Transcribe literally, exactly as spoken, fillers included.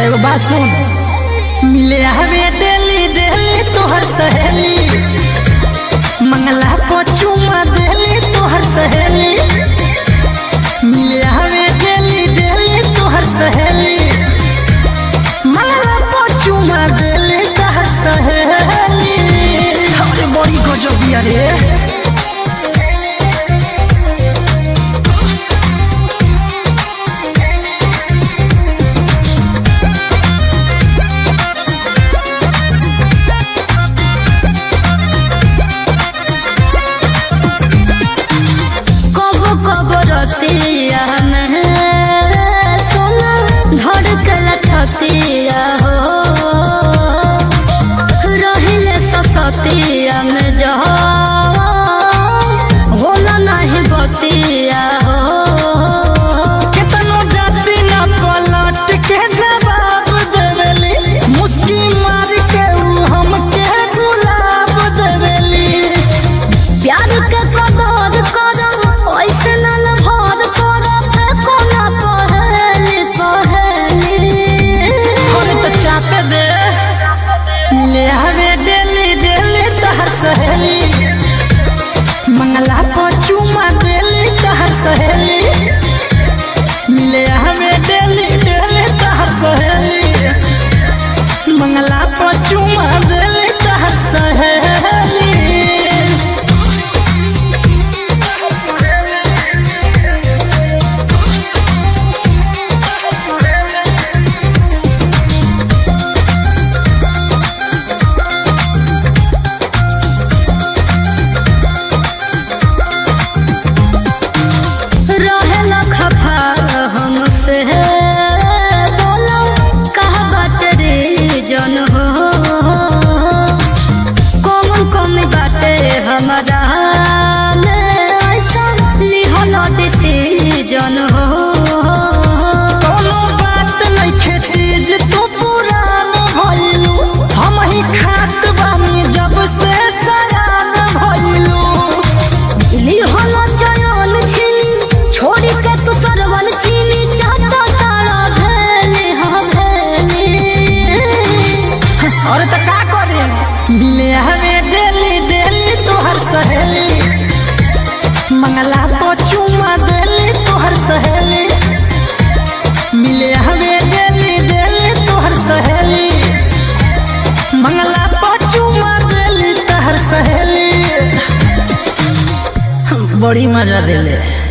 एगो बात सुन, मिले हवे डेली डेली तोहर सहेली, मंगला को चुमा देली तोहर सहेली। मिले हवे डेली डेली तोहर सहेली, मंगला को चुमा देली तोहर सहेली। अरे बड़ी गजब रे। छतिया में सोना धड़कला छतिया हो रहिले ससतिया में जो होला नहीं बतिया हो। कितनो जाति ना पलट के जवाब देवेली, मुस्की मार के उ हमके गुलाब देवेली। प्यार के कदर करो ऐसे ना भर करो कोना पहली पहली। और तो चापे दे मिले हवे डेली डेली तहर सहेली, मंगला को चुमा देली तहर सहेली। मिले हवे डेली डेली तहर सहेली, मंगला को चुमा देली तहर सहेली। बोलो कहा बात रे जन हो कौन कमी बाटे हमारा ऐसा लिहल डिसीजन हो। कोनो बात नइखे चीज तू पुरान भइलू, हम ही खात बानी जब से सयान भइलू। लिहल जयन छिनी छोड़ी के तू सरवन चीनी चाहता तारा भेली हाँ भेली। और तो का करे मिले हवे डेली डेली तोहर सहेली, मंगला को चुमा देली तोहर सहेली। मिले हवे डेली डेली तोहर सहेली, मंगला को चुमा देली तोहर सहेली। बड़ी मजा देले।